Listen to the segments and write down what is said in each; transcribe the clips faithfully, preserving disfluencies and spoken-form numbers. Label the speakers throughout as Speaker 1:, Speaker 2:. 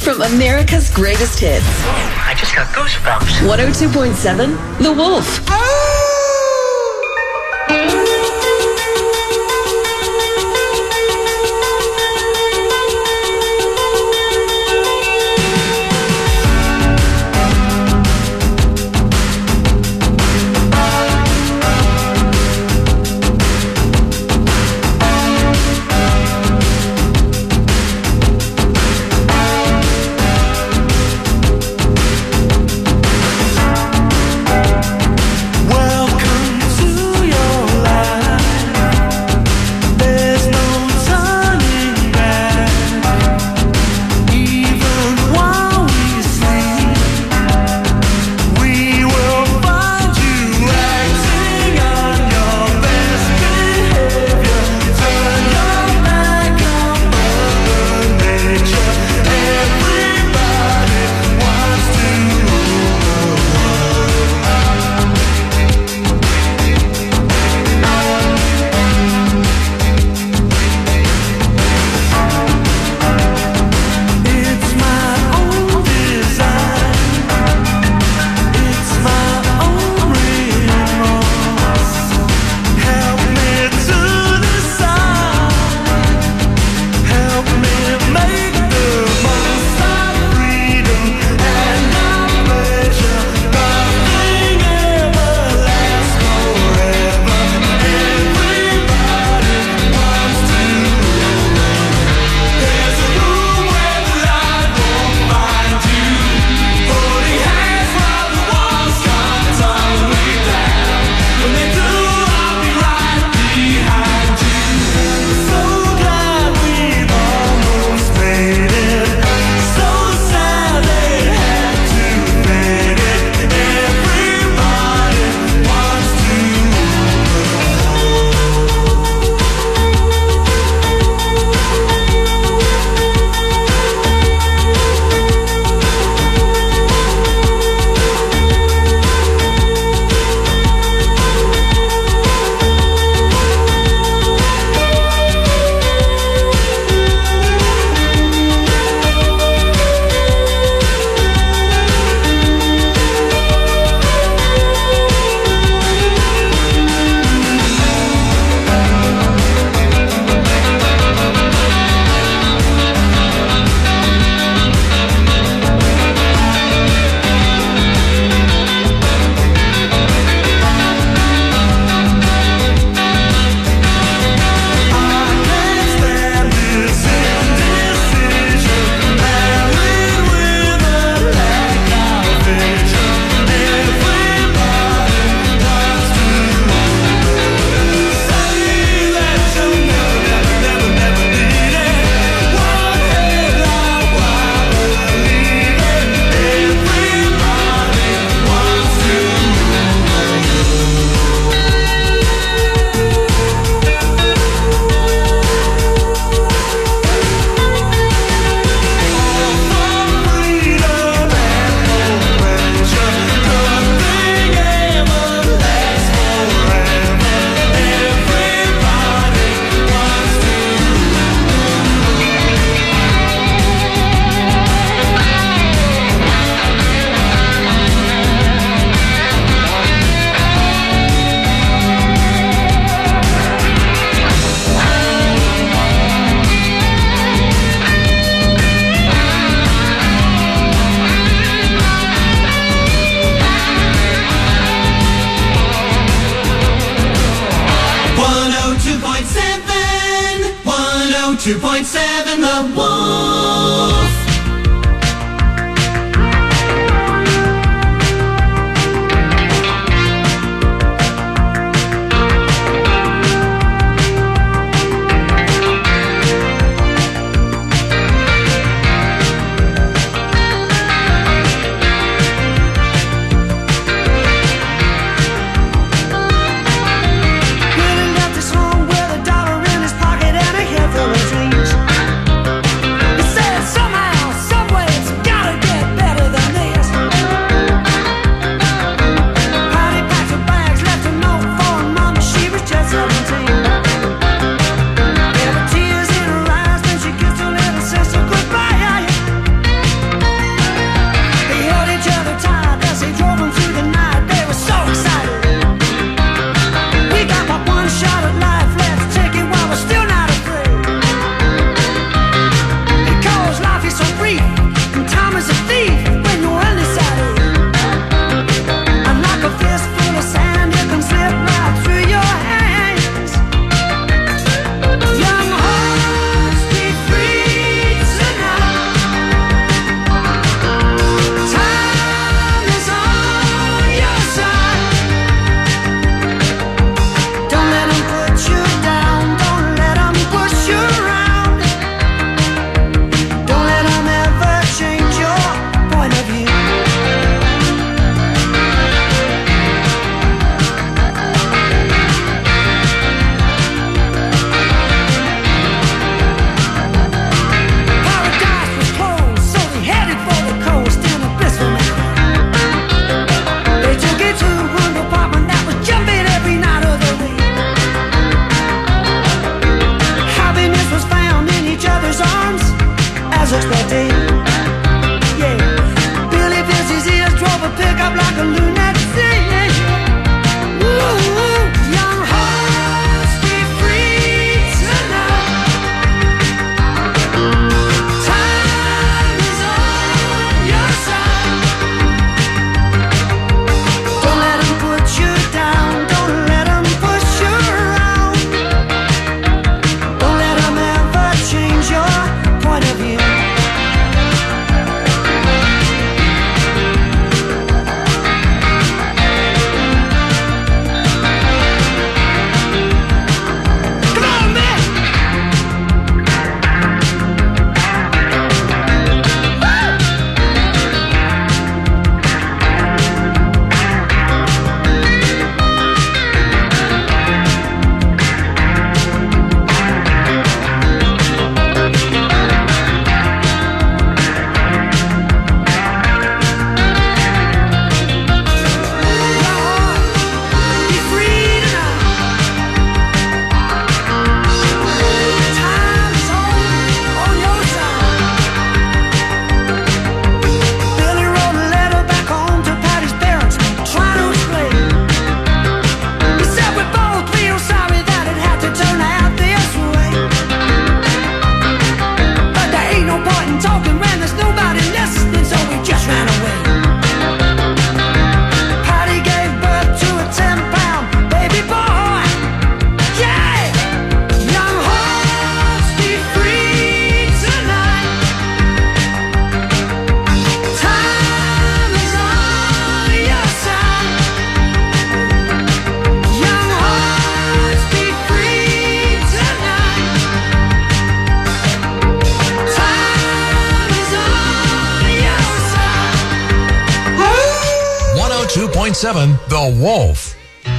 Speaker 1: From America's greatest hits.
Speaker 2: I just got goosebumps.
Speaker 1: one oh two point seven, The Wolf.
Speaker 3: two point seven The Wolf.
Speaker 4: Living got this home with a dollar in his pocket and a handful of dreams. ready. Yeah, Billy Pierce, his ears drove a pickup like a lunatic. Young hearts be free tonight. Time is on your side. Don't let them put you down. Don't let them push you around. Don't let them ever change your point of view.
Speaker 5: two point seven The Wolf.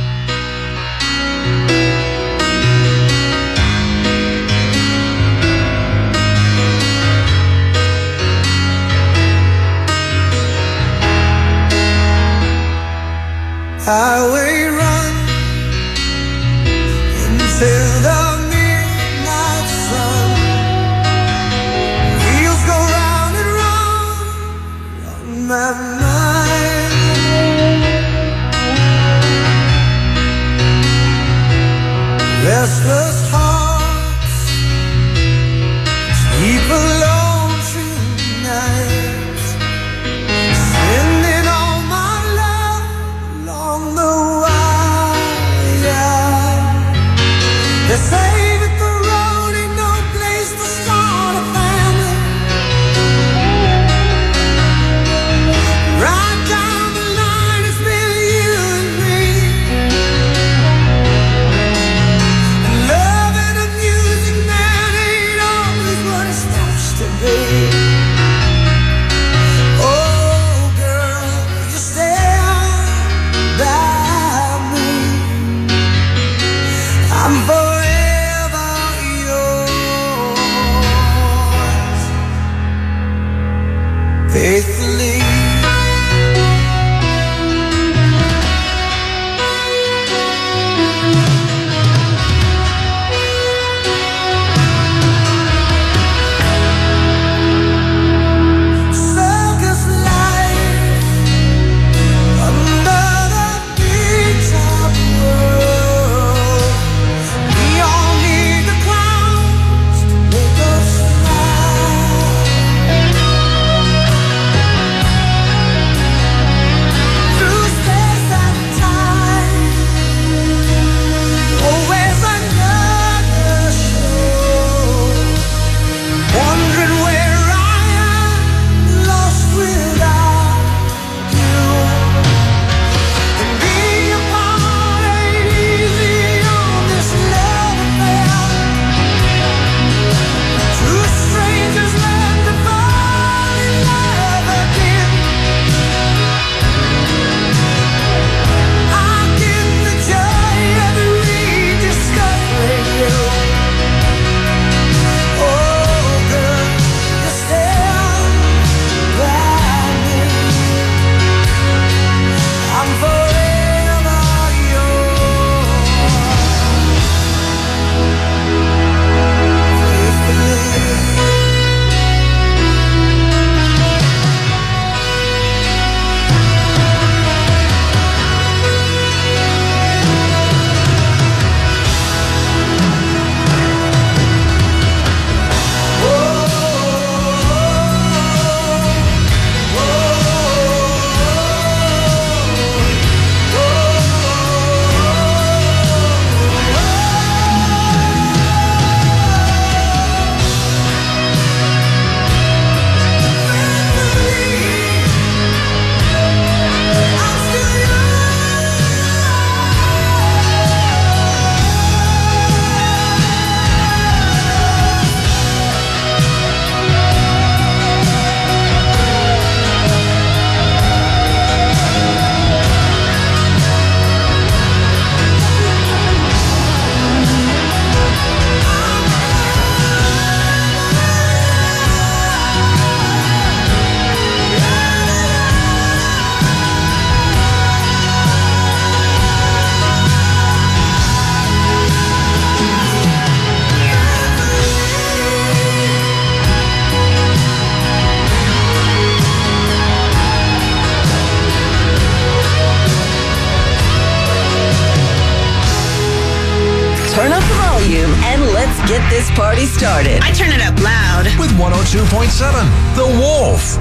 Speaker 4: Highway run until the midnight sun. Wheels go round and round on my mind. Restless hearts sleep alone through nights, sending all my love along the wire. They say that the road ain't no place to start a family. Right down the line, it's been you and me. And loving and music, man, ain't always what it's supposed to be. Oh, girl, you stand by me. I'm forever yours, faithfully. Circus life under the big top world. We all need the clowns to make us smile.
Speaker 1: get this party started.
Speaker 6: I turn it up loud.
Speaker 5: With one oh two point seven, The Wolf.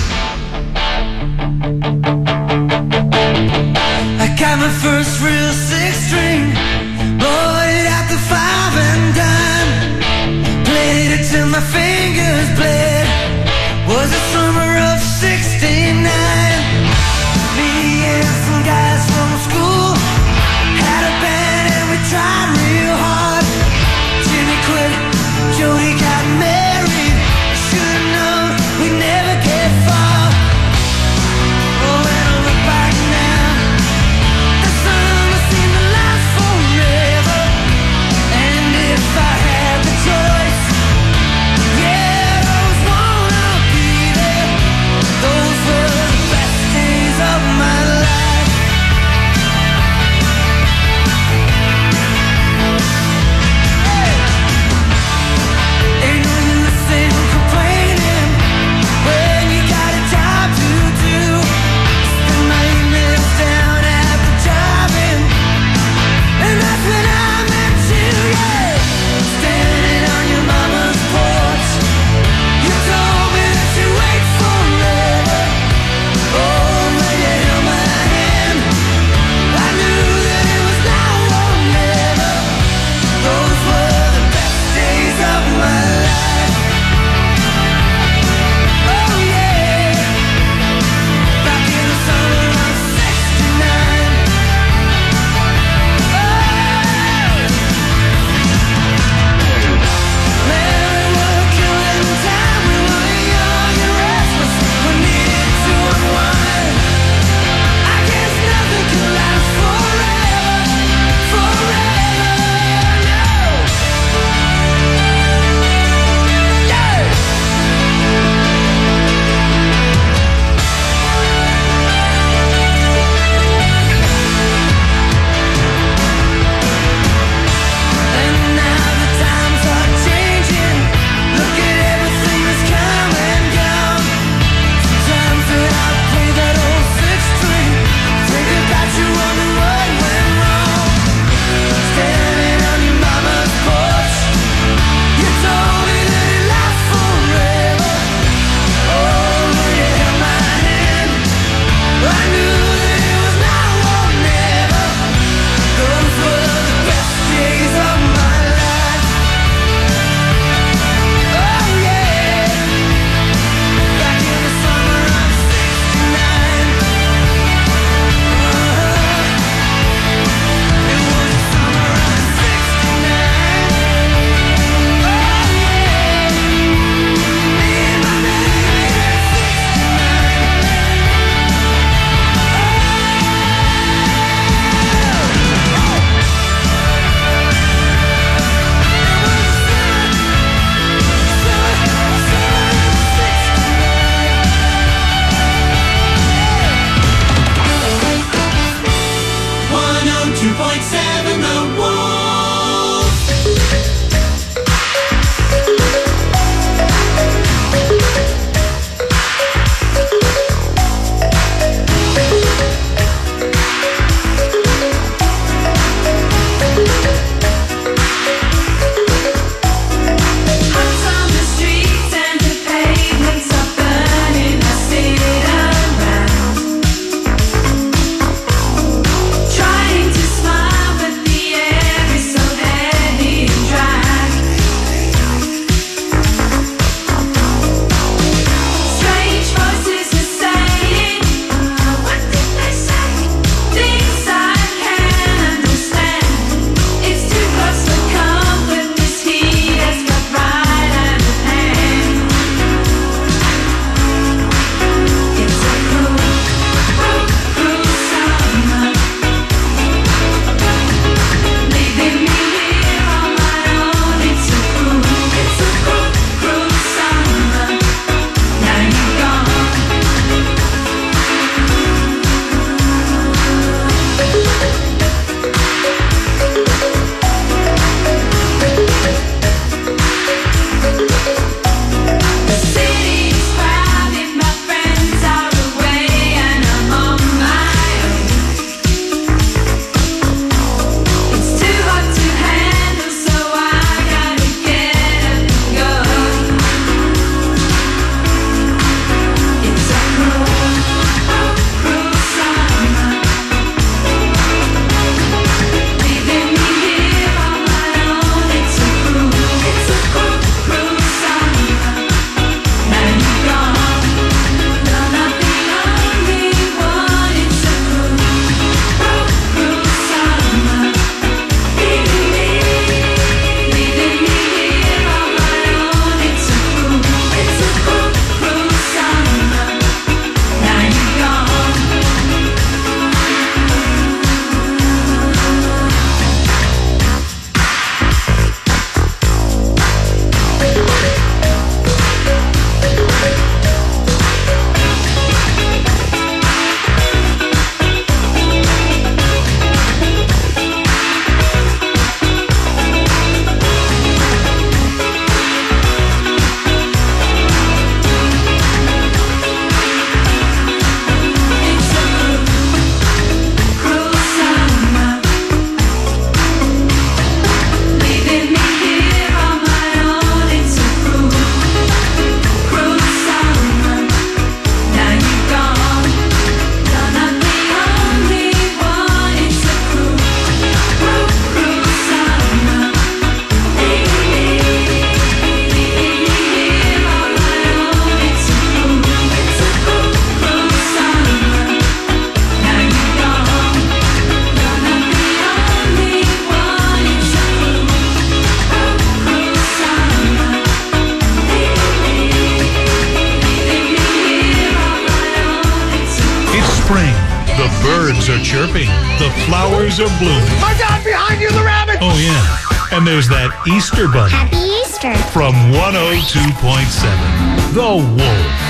Speaker 4: I got my first real six string, bought it at the five and dime, played it till my fingers bled. Was the summer of sixty-nine. Me and some guys from school had a band and we tried real hard. Jimmy quit, Jody got married. I should've known we'd never get far. Oh, when I look back now, the summer seemed to last forever. And if I had the choice, yeah, those wanna be there. Those were
Speaker 6: birds are chirping. The flowers are blooming.
Speaker 7: My God, behind you, the rabbit!
Speaker 6: Oh, yeah. And there's that Easter bunny.
Speaker 8: Happy Easter.
Speaker 6: From one oh two point seven, The Wolf.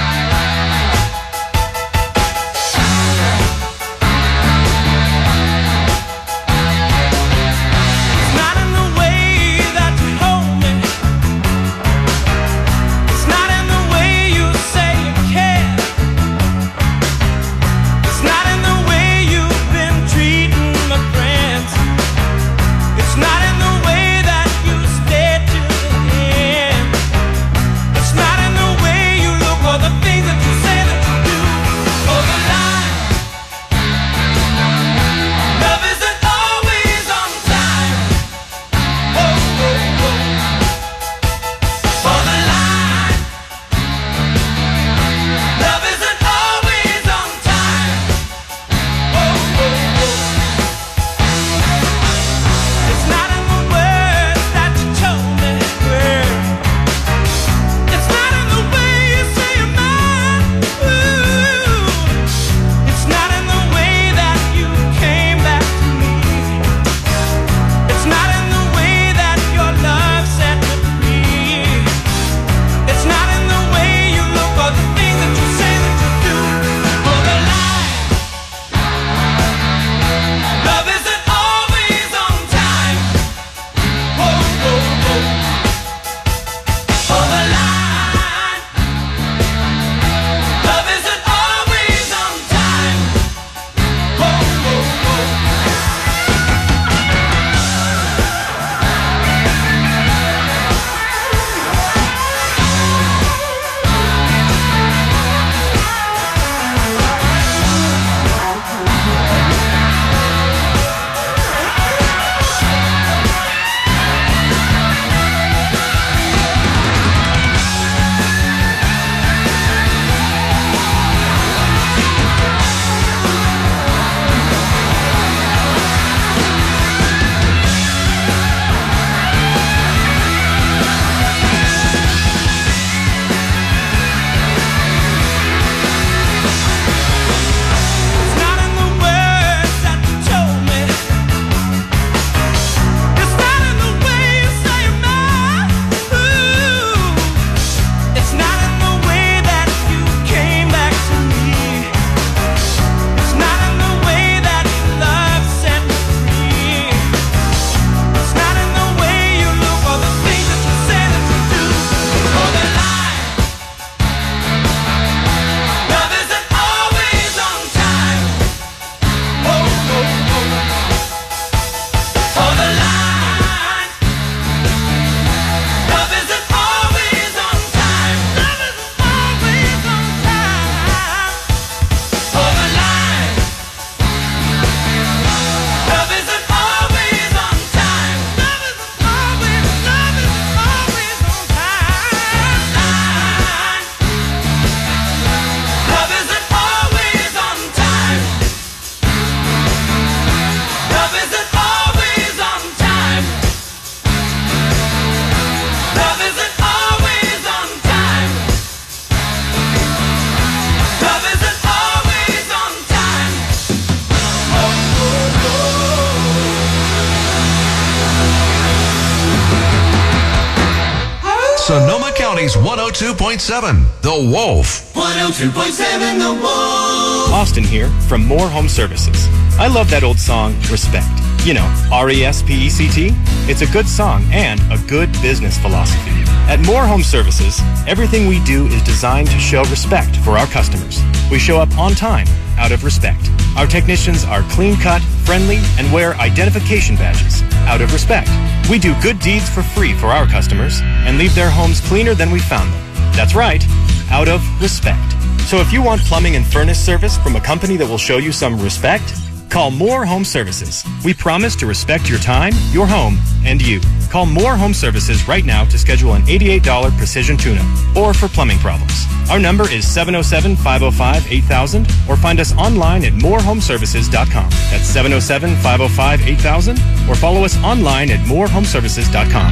Speaker 5: Sonoma County's one oh two point seven, The Wolf.
Speaker 3: one oh two point seven, The Wolf.
Speaker 9: Austin here from More Home Services. I love that old song, Respect. You know, R E S P E C T. It's a good song and a good business philosophy. At More Home Services, everything we do is designed to show respect for our customers. We show up on time, out of respect. Our technicians are clean-cut, friendly, and wear identification badges, out of respect. We do good deeds for free for our customers and leave their homes cleaner than we found them. That's right, out of respect. So if you want plumbing and furnace service from a company that will show you some respect, call More Home Services. We promise to respect your time, your home, and you. Call More Home Services right now to schedule an eighty-eight dollars precision tune-up or for plumbing problems. Our number is seven oh seven, five oh five, eight thousand or find us online at more home services dot com. That's seven oh seven, five oh five, eight thousand or follow us online at more home services dot com.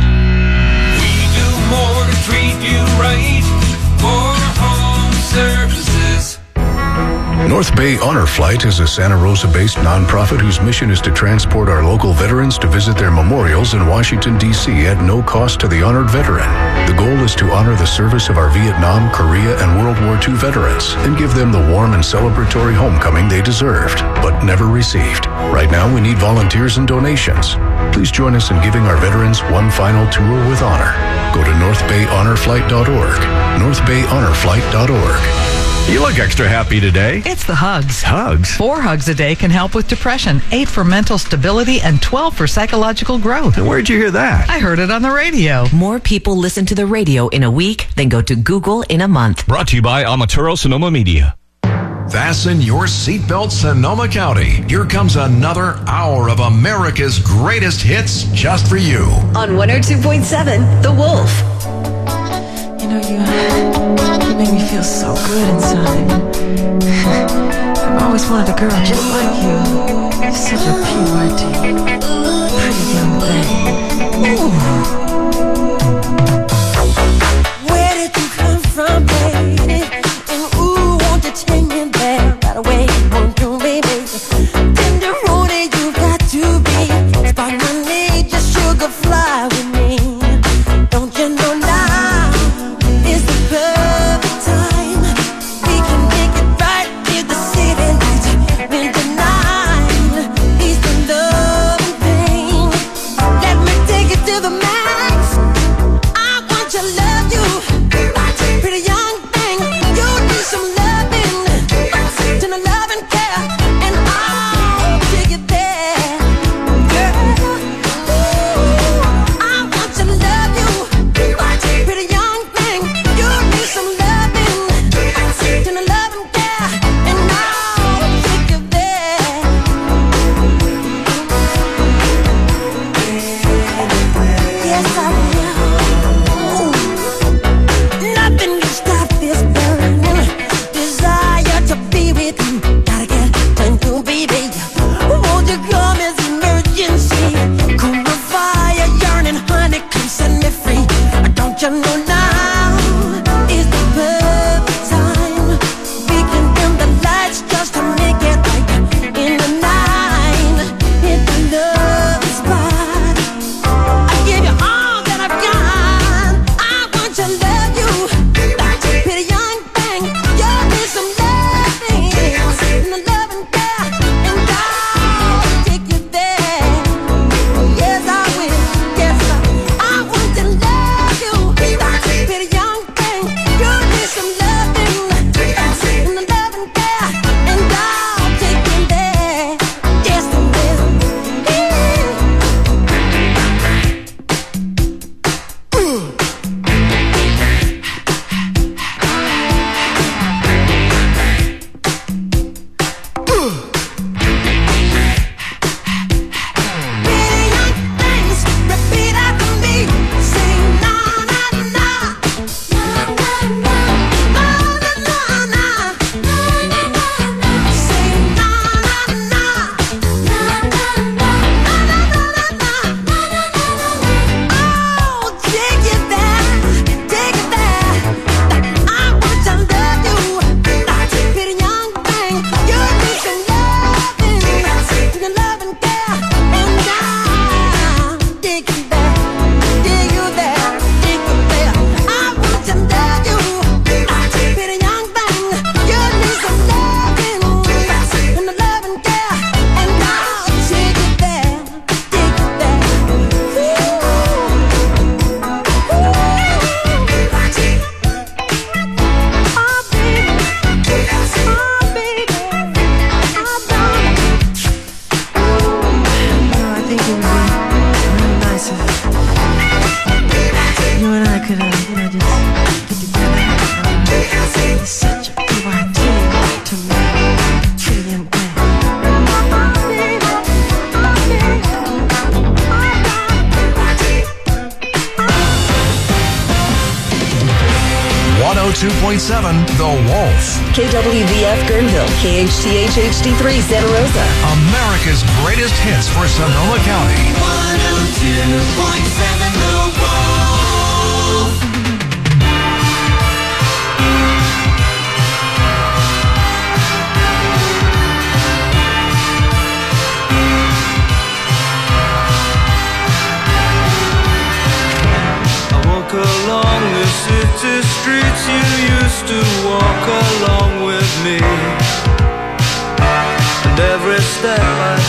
Speaker 4: We do more to treat you right. More Home Services.
Speaker 7: North Bay Honor Flight is a Santa Rosa-based nonprofit whose mission is to transport our local veterans to visit their memorials in Washington, D C at no cost to the honored veteran. The goal is to honor the service of our Vietnam, Korea, and World War Two veterans and give them the warm and celebratory homecoming they deserved, but never received. Right now, we need volunteers and donations. Please join us in giving our veterans one final tour with honor. Go to north bay honor flight dot org. north bay honor flight dot org.
Speaker 6: You look extra happy today.
Speaker 8: It's the hugs.
Speaker 6: Hugs?
Speaker 8: Four hugs a day can help with depression, eight for mental stability, and twelve for psychological growth.
Speaker 6: And where'd you hear that?
Speaker 8: I heard it on the radio.
Speaker 10: More people listen to the radio in a week than go to Google in a month.
Speaker 6: Brought to you by Amaturo Sonoma Media.
Speaker 5: Fasten your seatbelt, Sonoma County. Here comes another hour of America's greatest hits just for you.
Speaker 1: On one oh two point seven, The Wolf.
Speaker 11: You know, you, you make me feel so good inside. I've always wanted a girl just like you. You're such a purity, pretty young thing. Ooh.
Speaker 4: Where did you come from, baby? And ooh, won't you take me there right away? Won't you, baby? Tenderoni, you got to be. Spark my need, just sugar fly with me. Don't you know now is the perfect time? We can make it right in the city lights. When the night is the love and pain. Let me take it to the max. I want to love you. Pretty young thing, you need some loving. To the love and care, and I'll take it there. Girl, ooh, I want to love you. Pretty young thing, you need some loving. To the love and care, and I'll take it there. Yes, I will. Nothing can stop this burning desire to be with you. Gotta get to you, baby. Won't you come as emergency? Cool the fire, yearning, honey, come set me free. Don't you know now is the perfect time? We can dim the lights just to make it right in the night. Hit the love spot. I give you all that I've got. I want to love you. Pretty young thing, you need some loving. And the love and care, and I'll take you there. Yes, I will. Yes, I, I want to love you. Pretty young thing, you need some loving. And the love and care, and I'll take you there. Yes, I will. Pretty young things, repeat after me. Sing na na na, na na na, na na na, na na na. Sing na na na, na na na, na na na, na na na. Oh, take it there, take it there. I want to love you. Pretty young thing, you need some loving. To the love and care, and I'll take you there, take you there, take you there. I want to love you. Pretty young thing, you need some loving. And the love and care, and I'll take you there, take you there. Oh, baby, oh, baby, oh, darling.
Speaker 11: No, I think it would be really nice if you and I could, uh, you know, just get together. Uh, it's such a P Y T to me. Pretty young thing.
Speaker 5: one oh two point seven, The Wolf.
Speaker 1: K W V F Guerneville, K H T H H D three Santa Rosa.
Speaker 5: America's greatest hits for Sonoma County.
Speaker 3: one oh two point seven The Wolf.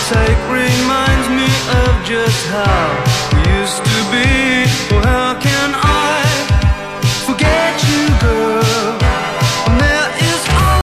Speaker 4: take reminds me of just how we used to be. Oh, how